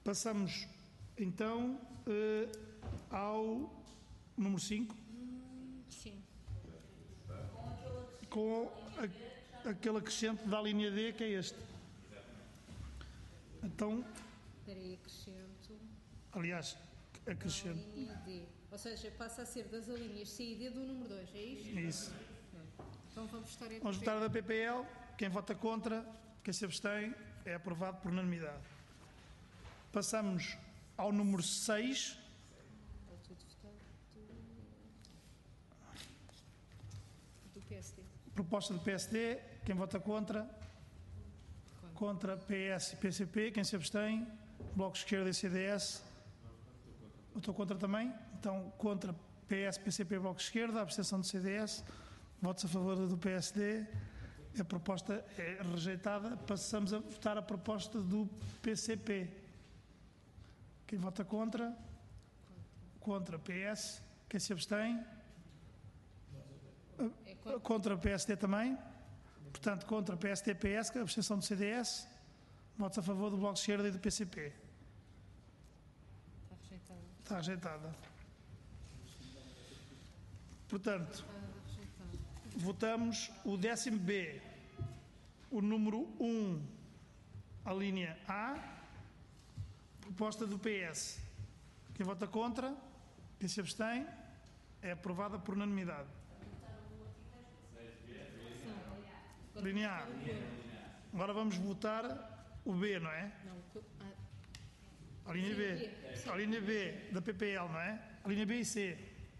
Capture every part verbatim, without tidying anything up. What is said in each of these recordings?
Passamos então uh, ao número cinco. Sim. Com a, aquele acrescente da linha D, que é este. Então, espera aí, acrescento. aliás, acrescento. Linha D. Ou seja, passa a ser das alíneas C e D do número dois, é isto? Isso. Então vamos votar a Vamos votar da P P L. Quem vota contra, quem se abstém, é aprovado por unanimidade. Passamos ao número seis. Do P S D. Proposta do P S D. Quem vota contra? Contra, contra P S e P C P. Quem se abstém? Bloco de Esquerda e C D S. Eu estou contra também. Então, contra P S, P C P, Bloco de Esquerda. A abstenção do C D S. Votos a favor do P S D. A proposta é rejeitada. Passamos a votar a proposta do P C P. Quem vota contra? Contra P S. Quem se abstém? É contra. Contra o P S D também. Portanto, contra P S D, P S, a abstenção do C D S. Votos a favor do Bloco de Esquerda e do P C P. Está rejeitada. Está rejeitada. Portanto, Está rejeitada. votamos o décimo B, o número um, a linha A, proposta do P S. Quem vota contra, quem se abstém, é aprovada por unanimidade. Linha A. Agora vamos votar o B, não é? Não, ah, A linha B. A linha B da P P L, não é? A linha B e C.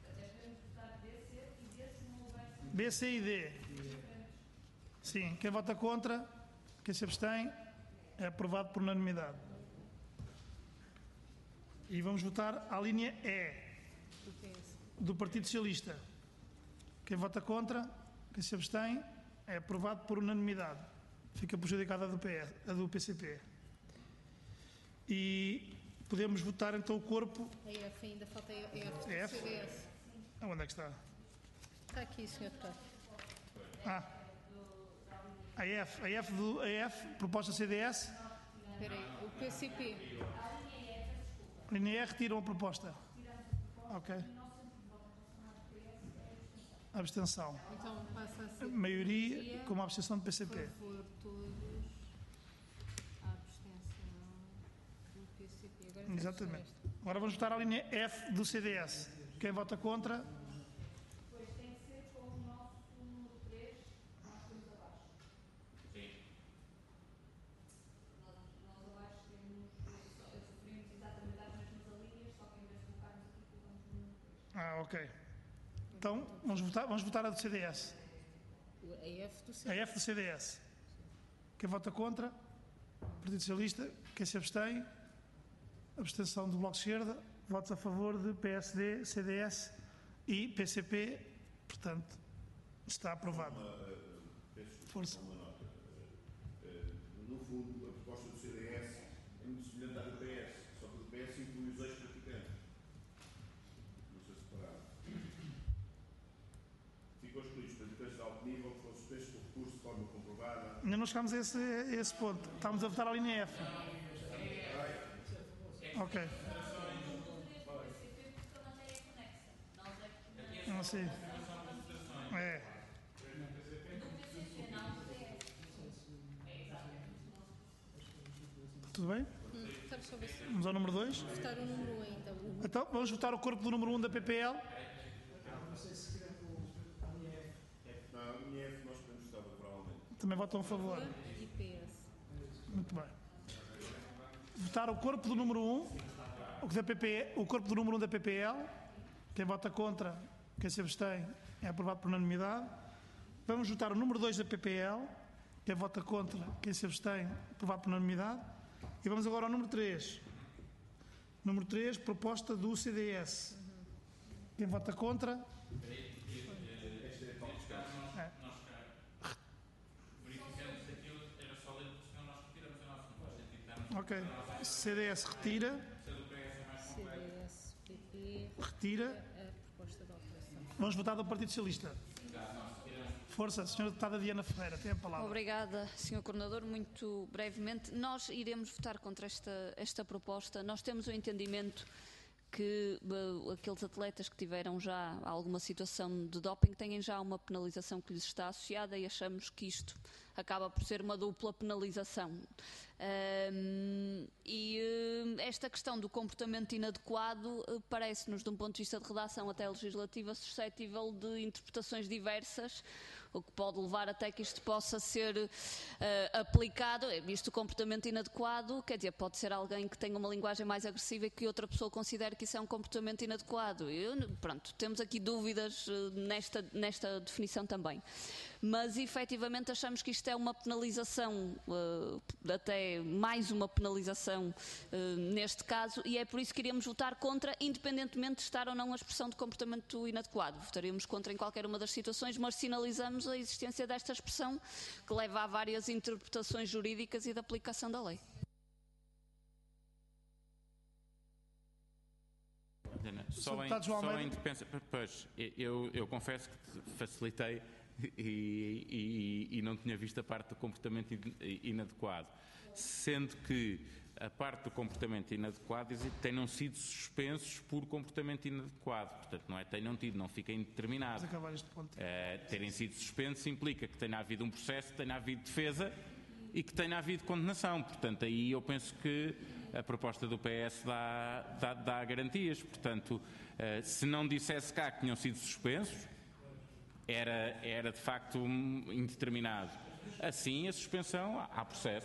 B, C e D. Sim. Quem vota contra, quem se abstém, é aprovado por unanimidade. E vamos votar a linha E do P S. do Partido Socialista. Quem vota contra, quem se abstém, é aprovado por unanimidade. Fica prejudicada a do, P S, a do P C P. E podemos votar então o corpo. A F ainda falta a F do F? C D S. Onde é que está? Está aqui, senhor deputado. Ah, a F, a F, do, a F, proposta C D S. Espera aí, o P C P. A linha E retiram a proposta. Ok. Abstenção. Então passa a ser. Maioria com uma abstenção do P C P. Por favor, todos. A abstenção do P C P. Agora temos Exatamente. esta. Agora vamos votar a linha F do C D S. Quem vota contra? Depois tem que ser com o nosso número três, nós temos abaixo. Sim. Nós, nós abaixo temos, sofremos exatamente as mesmas alíneas, só que em vez de colocarmos aqui, colocamos o número três. Ah, ok. Então, vamos votar, vamos votar a do C D S. A F do C A D S. F do C D S. Quem vota contra? Partido Socialista. Quem se abstém? Abstenção do Bloco de Esquerda. Votos a favor de P S D, C D S e P C P. Portanto, está aprovado. Uma, uh, peço Força. uma nota. Uh, no fundo, a proposta do C D S é muito semelhante à do P S, só que o P S inclui os ex-praticantes. Não sei separado. Ficou excluídos praticantes de alto nível que foram suspeitos por recurso de forma comprovada. Ainda não chegámos a esse, a esse ponto. Estamos a votar a linha F. Ok. Não sei. É. Tudo bem? Hum, votar só ver se- Vamos ao número dois. votar o número um ainda. O Então, vamos votar o corpo do número um da P P L. Na linha F nós podemos estar provavelmente. Também votam a favor. e P S. Muito bem. Votar o corpo do número um, o, que da P P, o corpo do número um da P P L. Quem vota contra, quem se abstém, é aprovado por unanimidade. Vamos votar o número dois da P P L. Quem vota contra, quem se abstém, aprovado por unanimidade. E vamos agora ao número três. Número três, proposta do C D S. Quem vota contra? É. Nós verificamos se aquilo era só ler, porque senão nós retiramos a nossa. Não faz sentido estarmos Ok. C D S retira. se a do P S é mais C completa. D S, P P, Retira. a proposta de alteração. Vamos votar do Partido Socialista. Já, nós retiramos Força, senhora Deputada Diana Ferreira, tem a palavra. Obrigada, senhor Coordenador. Muito brevemente, nós iremos votar contra esta, esta proposta. Nós temos o entendimento que uh, aqueles atletas que tiveram já alguma situação de doping têm já uma penalização que lhes está associada e achamos que isto acaba por ser uma dupla penalização. Um, e uh, esta questão do comportamento inadequado uh, parece-nos, de um ponto de vista de redação até legislativa, suscetível de interpretações diversas, o que pode levar até que isto possa ser uh, aplicado. Isto, o comportamento inadequado, quer dizer, pode ser alguém que tenha uma linguagem mais agressiva e que outra pessoa considere que isso é um comportamento inadequado. Eu, pronto, temos aqui dúvidas uh, nesta, nesta definição também. Mas, efetivamente, achamos que isto é uma penalização, uh, até mais uma penalização uh, neste caso, e é por isso que iríamos votar contra, independentemente de estar ou não a expressão de comportamento inadequado. Votaríamos contra em qualquer uma das situações, mas sinalizamos a existência desta expressão que leva a várias interpretações jurídicas e de aplicação da lei. Só em, só em defesa, pois, eu, eu confesso que facilitei e, e, e não tinha visto a parte do comportamento inadequado, sendo que a parte do comportamento inadequado tenham sido suspensos por comportamento inadequado, portanto não é tenham tido, não fica indeterminado. Uh, terem sido suspensos implica que tenha havido um processo, tenha havido defesa e que tenha havido condenação, portanto aí eu penso que a proposta do P S dá, dá, dá garantias, portanto uh, se não dissesse cá que tinham sido suspensos, era, era de facto indeterminado. Assim, a suspensão, há processo.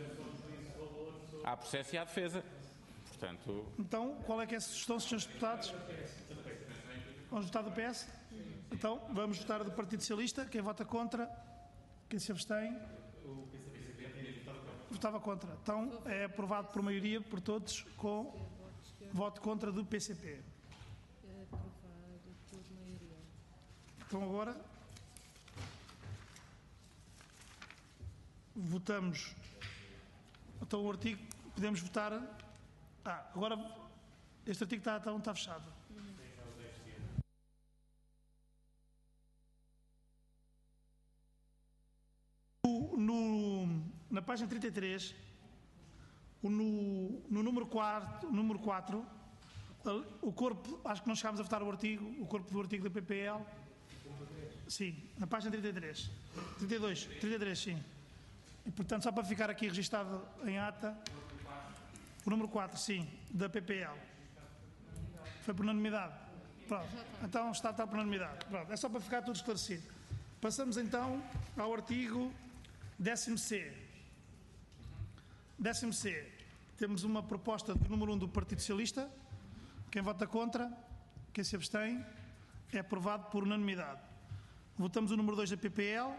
Há processo e há defesa. Portanto... Então, qual é que é a sugestão, senhores deputados? Vamos votar do P S? Então, vamos votar do Partido Socialista. Quem vota contra? Quem se abstém? Votava contra. Então, é aprovado por maioria, por todos, com voto contra do P C P. Então agora votamos. Então o artigo podemos votar. Ah, agora este artigo está, está, está fechado. No, no, na página trinta e três, no, no número quatro, número quatro, o corpo, acho que não chegámos a votar o artigo, o corpo do artigo da P P L. Sim, na página trinta e três. trinta e dois, trinta e três, sim. E, portanto, só para ficar aqui registado em ata, o número quatro, sim, da P P L. Foi por unanimidade. Pronto, então está, está por unanimidade. Pronto, é só para ficar tudo esclarecido. Passamos então ao artigo décimo C. décimo C. Temos uma proposta do número um do Partido Socialista. Quem vota contra? Quem se abstém? É aprovado por unanimidade. Votamos o número dois da P P L.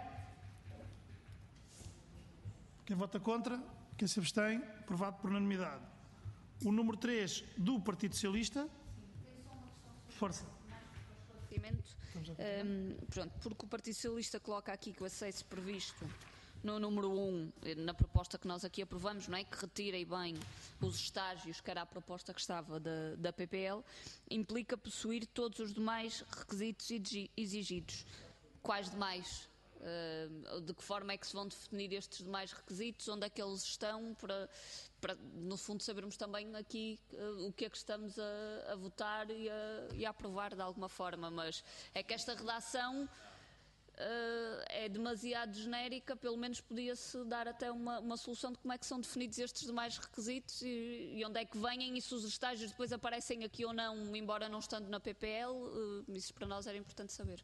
Quem vota contra? Quem se abstém? Aprovado por unanimidade. O número três do Partido Socialista. Força. Um, pronto, porque o Partido Socialista coloca aqui que o acesso previsto no número um, na proposta que nós aqui aprovamos, não é? Que retira e bem os estágios, que era a proposta que estava da, da P P L, implica possuir todos os demais requisitos exigidos. Quais demais? Uh, de que forma é que se vão definir estes demais requisitos? Onde é que eles estão? Para, para no fundo, sabermos também aqui uh, o que é que estamos a, a votar e a, e a aprovar de alguma forma. Mas é que esta redação Uh, é demasiado genérica, pelo menos podia-se dar até uma, uma solução de como é que são definidos estes demais requisitos e, e onde é que vêm e se os estágios depois aparecem aqui ou não, embora não estando na P P L, uh, isso para nós era importante saber.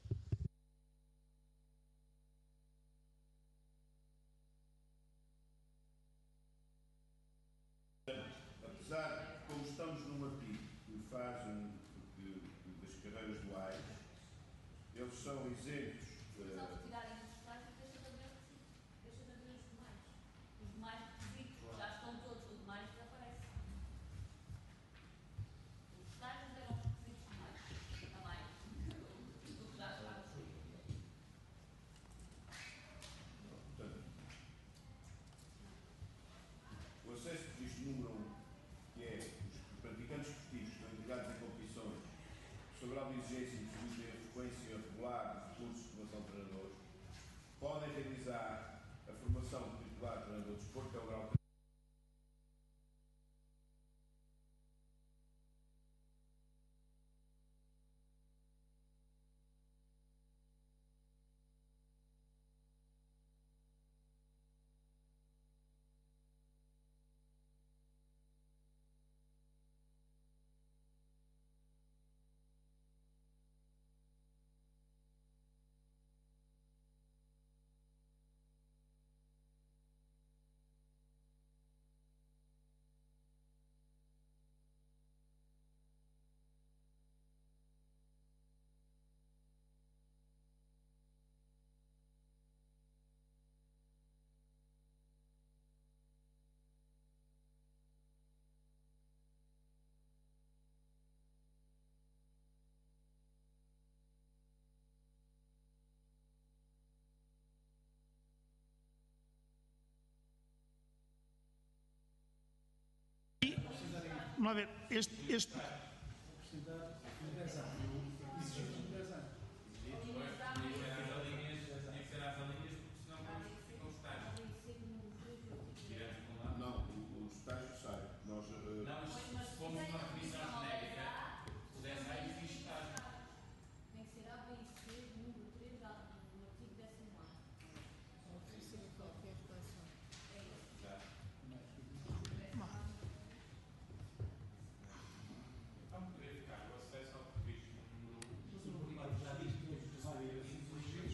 Apesar, como estamos num artigo que faz um, que, das carreiras duais, eles são isentos. Só retirarem os estágios, deixa de haver deixa de haver os demais. Os demais requisitos já estão todos, os demais desaparecem. Os estágios eram os requisitos demais, também. Do que já está escrito. Portanto, o acesso que diz número um, que é os praticantes esportivos que estão integrados em competições, sobre a exigência de frequência regular de recursos Vamos lá ver. Este, este, Não, o, o estágio sai. Nós, uh, Não, mas se formos uma definição genérica, o dez A existe estágio. Tem que ser A, B e C, número três, no artigo décimo A. Sim, qual que é a reflexão? Então poderia ficar o acesso ao registro número Já diz que todos os requisitos e todos os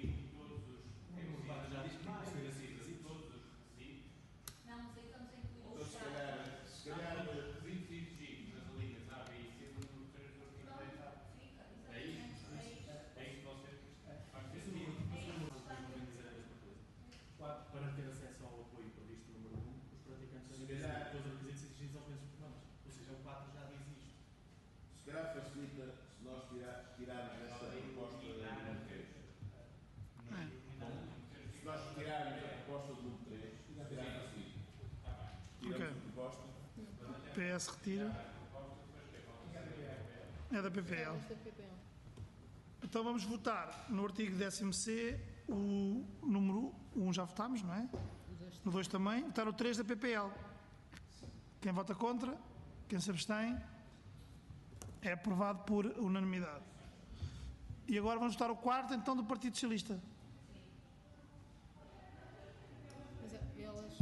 já diz que tem que ser requisitos. todos os requisitos. Não, mas aí estamos a incluir então, o se Estado. calhar, se calhar, Os requisitos exigidos nas linhas A, B e C do número três do artigo dez A. Fica, É exatamente. isso? É isso. É isso que você faz Isso sentido. não convém dizer a mesma coisa. Quatro, para ter acesso ao apoio previsto no número um, os praticantes devem ter todos os requisitos exigidos aos mesmos programas. Ou seja, o quatro já diz isto. se calhar facilita se nós tirar, tirarmos esta proposta do número três. Se nós retirarmos a proposta do número três, se calhar facilita. Tiramos a proposta. P S retira. É da P P L. Esta P P L. Então vamos votar no artigo décimo C, o número um já votámos, não é? No dois também. Votar no três da P P L. Quem vota contra, quem se abstém, é aprovado por unanimidade. E agora vamos votar o quarto, então, do Partido Socialista. Mas é, elas.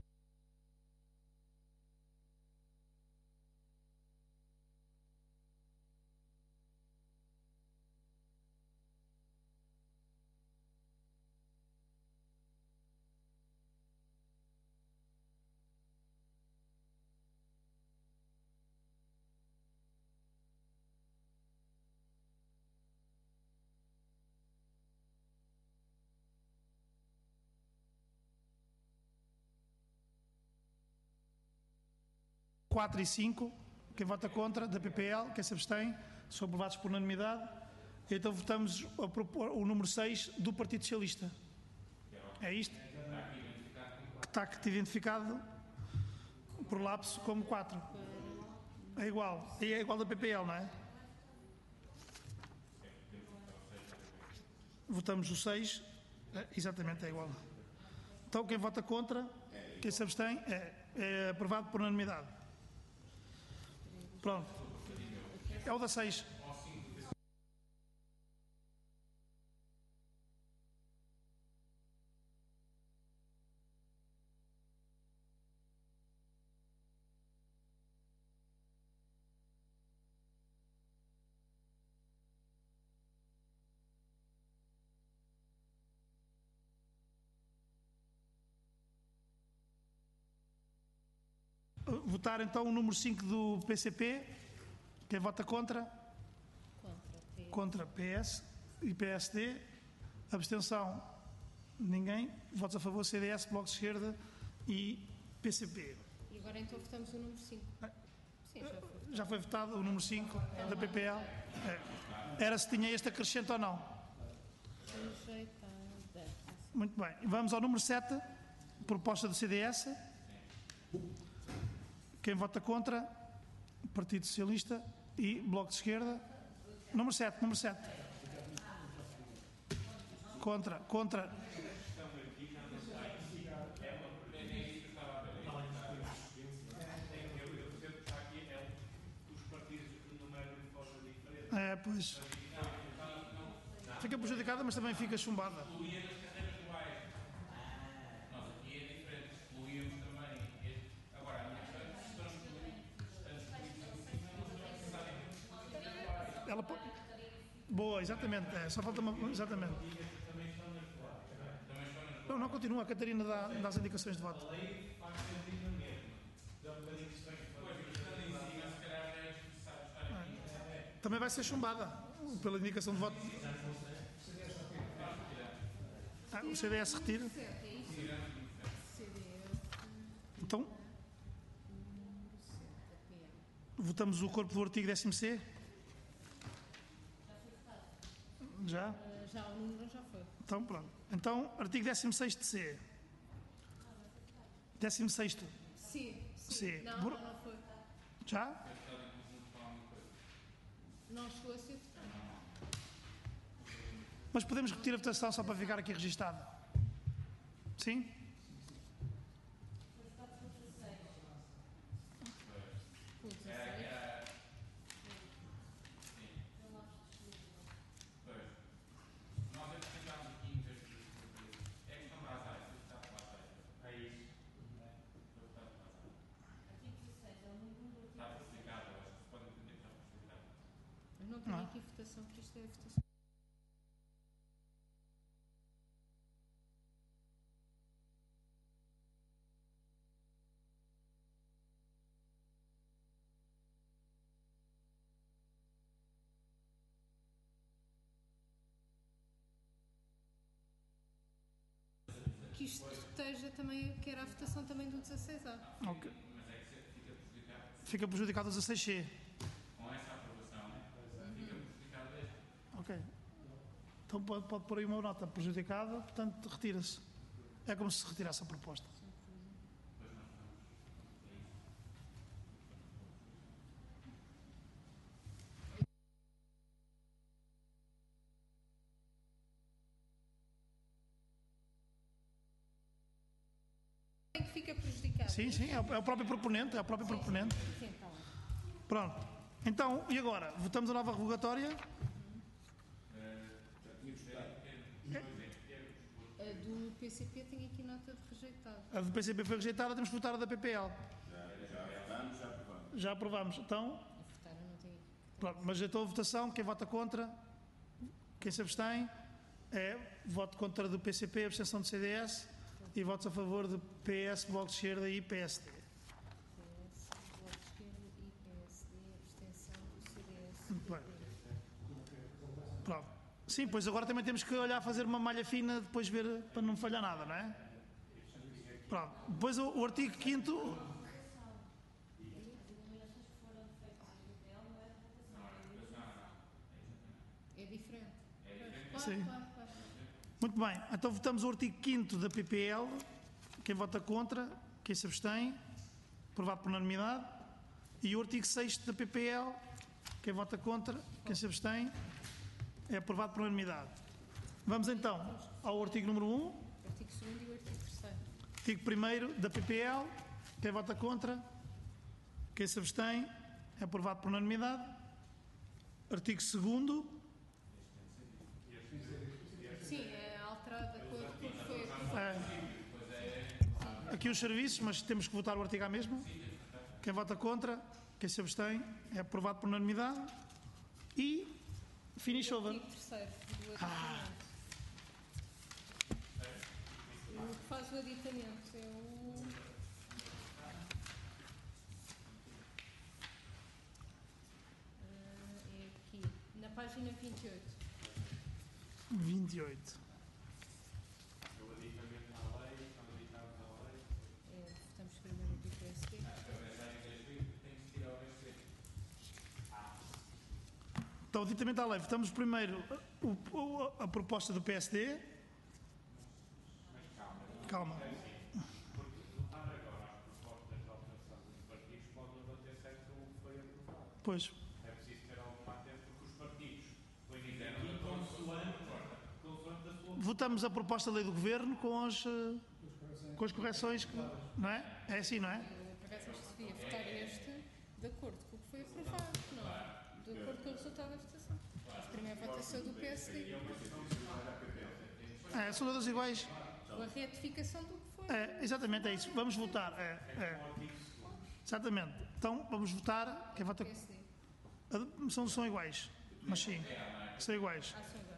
quatro e cinco, quem vota contra, da P P L, quem se abstém, são aprovados por unanimidade. Então votamos a propor, o número seis do Partido Socialista. É isto? Que está aqui identificado por lapso como quatro. É igual. E é igual da P P L, não é? Votamos o seis. É, exatamente, é igual. Então quem vota contra, quem se abstém, é, é aprovado por unanimidade. Pronto. É o da seis. Votar então o número cinco do P C P. Quem vota contra? Contra. Contra P S e P S D. Abstenção? Ninguém. Votos a favor C D S, Bloco de Esquerda e P C P. E agora então votamos o número cinco. Sim, já foi. Já foi votado o número cinco da P P L. É. Era se tinha este acrescento ou não. Rejeitada. Muito bem. Vamos ao número sete. Proposta do C D S. Quem vota contra? Partido Socialista e Bloco de Esquerda. Número sete, número sete. Contra, contra. É, pois. Fica prejudicada, mas também fica chumbada. Ela pode... Boa, exatamente. É, só falta uma. Exatamente. Não, não, continua. A Catarina dá, dá as indicações de voto. Também vai ser chumbada pela indicação de voto. Ah, o C D S retira. Então, votamos o corpo do artigo décimo C? Já? Uh, já o número já foi. Então, pronto. Então, artigo décimo sexto de C. décimo sexto. Sim, sim. C. Não, Bur- não, não foi. Já? Não chegou a ser votado. Mas podemos repetir a votação só para ficar aqui registado? Sim? O dezasseis. Eu não tenho aqui votação, que isto é a votação. Que isto esteja também, que era a votação também do dezasseis A. Ok. Fica prejudicado o dezasseis C. Com essa aprovação, fica prejudicado este. Ok. Então pode, pode pôr aí uma nota prejudicada, portanto retira-se. É como se se retirasse a proposta. Quem que fica prejudicado? Sim, sim, é o, é o próprio proponente, é o próprio proponente. Sim, está lá. Pronto. Então, e agora? Votamos a nova revogatória? A do P C P tem aqui nota de rejeitado. A do P C P foi rejeitada, temos que votar a da P P L. Já aprovamos. Então, A votar eu não tenho aqui. pronto, mas então a votação, quem vota contra, quem se abstém, é voto contra do P C P, abstenção do C D S e votos a favor do P S, Bloco de Esquerda e P S D. P S, Bloco de Esquerda e P S D, abstenção do C D S. Muito bem. Pronto. Sim, pois agora também temos que olhar, fazer uma malha fina, depois ver, para não falhar nada, não é? Pronto. Depois o, o artigo quinto... É diferente. Sim. Claro, claro, claro. Muito bem. Então votamos o artigo quinto da P P L. Quem vota contra, quem se abstém, aprovado por unanimidade. E o artigo sexto da P P L, quem vota contra, quem se abstém, é aprovado por unanimidade. Vamos então ao artigo número um. O artigo segundo e o artigo terceiro. Artigo primeiro da P P L, quem vota contra, quem se abstém, é aprovado por unanimidade. Artigo segundo. Sim, é alterado de acordo com o que foi aprovado. É, aqui os serviços, mas temos que votar o artigo à mesma. Quem vota contra, quem se abstém, é aprovado por unanimidade. E finish O over. artigo terceiro do aditamento. O que faz o aditamento é o... Ah, é aqui, na página vinte e oito. vinte e oito. É, votamos primeiro do P S D. Então, o aditamento à lei. Votamos primeiro o, o, a proposta do P S D. Calma. Pois. É preciso ter alguma atenção porque os partidos depois fizeram a consoante, consoante da sua. Votamos a proposta da lei do governo com as, eh, com as correções, que, não é? É assim, não é? Eu, por acaso, acho que devia votar este de acordo com o que foi aprovado, não? De acordo com o resultado da votação. Mas primeiro a votação do P S D. É, são todas iguais. A retificação do que foi. É, exatamente, é isso. Vamos votar. É, é. Exatamente. Então, vamos votar. Quem vota. P S D. São, são iguais. Mas sim, são iguais. Ah, são iguais.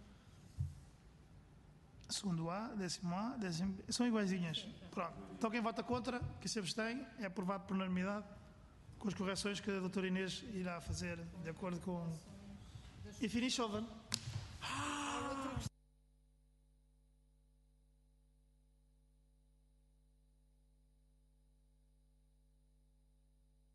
Segundo A, décimo A, décimo B. São iguaizinhas. Pronto. Então, quem vota contra, quem se abstém, é aprovado por unanimidade com as correções que a doutora Inês irá fazer de acordo com. E finish over. Há outra questão.